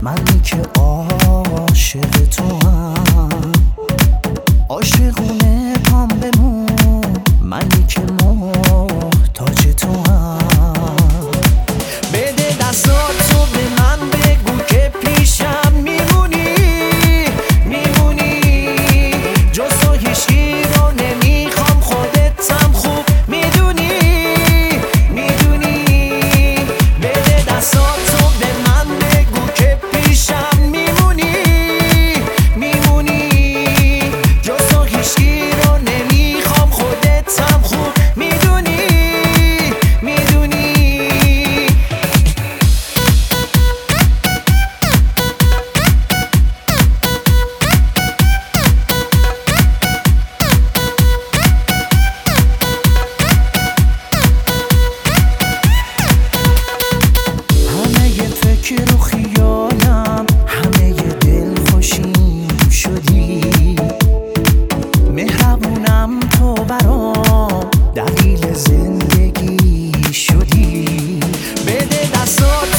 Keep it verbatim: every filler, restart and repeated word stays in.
منی که عاشق تو هم، عاشقونه پام بمون، منی که محتاج تو هم. بده دستاتو به من بگو که پیشم میمونی میمونی، جز تو هیچکی رو نمیخوام، خودتم خوب میدونی میدونی. بده دستاتو به من بگو که پیشم میمونی میمونی، جز تو هیچکی رو نمیخوام، خودتم خوب میدونی میدونی. فکر و خیالم همه دل خوشیم شدی، مهربونم تو برام دلیل زندگی شدی. بده دستات